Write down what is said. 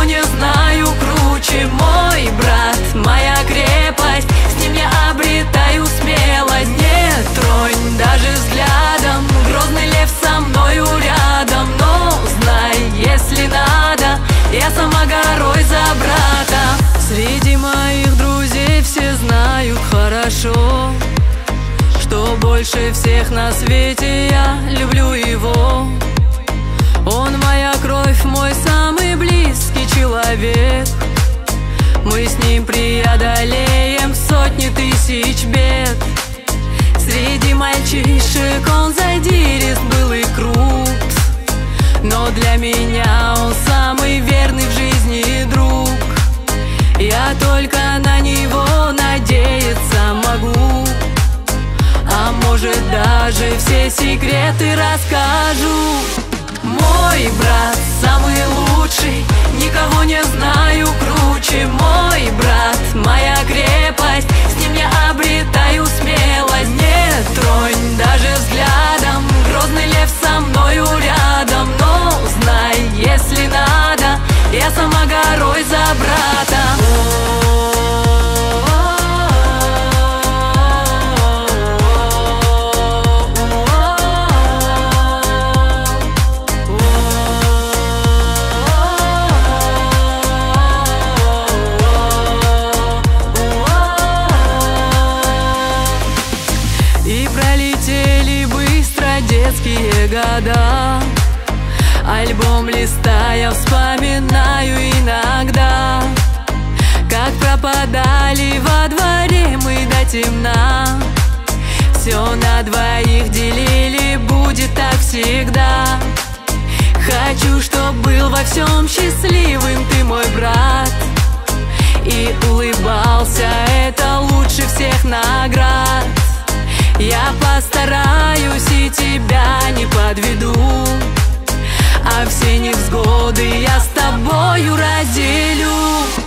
никого не знаю круче. Мой брат, моя крепость, с ним я обретаю смелость. Не тронь даже взглядом, грозный лев со мною рядом. Но знай, если надо, я сама горой за брата. Среди моих друзей все знают хорошо, что больше всех на свете я люблю его. Он моя кровь, мой самый близкий человек. Мы с ним преодолеем сотни тысяч бед. Среди мальчишек он задирист был и крут, но для меня он самый верный в жизни друг. Я только на него надеяться могу, а может даже все секреты расскажу. Мой брат самый лучший, никого не знаю круче. Мой брат, моя крепость, с ним я обретаю смелость. Не тронь даже взглядом, грозный лев со мною рядом. Но знай, если надо, я сама горой за брата. И пролетели быстро детские года. Альбом листая вспоминаю иногда, как пропадали во дворе мы до темна. Все на двоих делили, будет так всегда. Хочу, чтоб был во всем счастливым ты, мой брат, и улыбался, это лучше всех наград. Я постараюсь и тебя не подведу, а все невзгоды я с тобою разделю.